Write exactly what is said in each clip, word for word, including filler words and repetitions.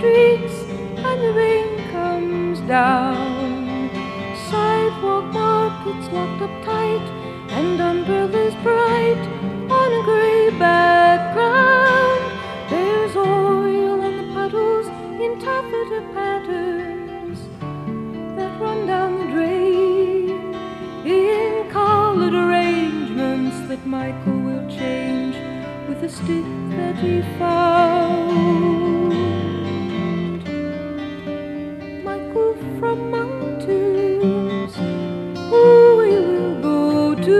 streets and the rain comes down. Sidewalk markets locked up tight and umbrellas bright on a grey background. There's oil on the puddles in taffeta patterns that run down the drain, in coloured arrangements that Michael will change with a stick that he found. Michael from mountains, who we will go to.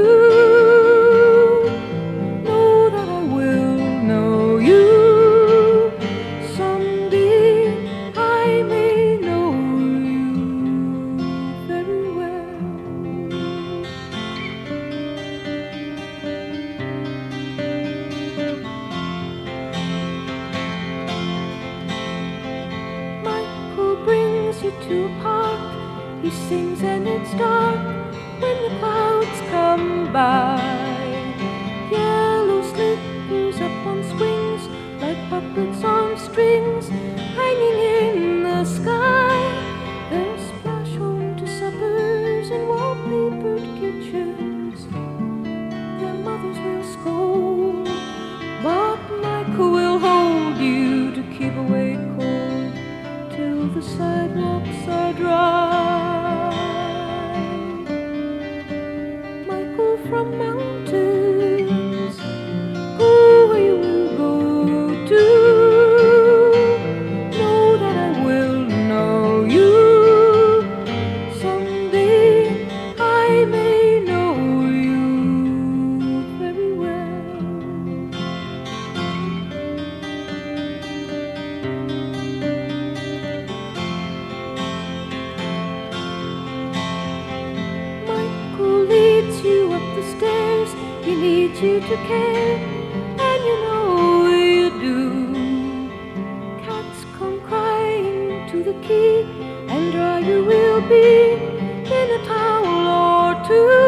Know that I will know you. Someday I may know you very well. Michael brings you to a park. He sings and it's dark when the clouds come by. Yellow slippers up on swings, like puppets on strings, hanging in the sky. They'll splash home to suppers in wallpapered kitchens. Their mothers will scold, but Michael will hold you to keep away cold till the sidewalks are dry. Michael from mountains, who we will go to. Know that I will know you. Someday I may know you very well. Michael leads you up the stairs. He needs you to care, and you know you do. Cats come crying to the key, and dry you will be in a towel or two.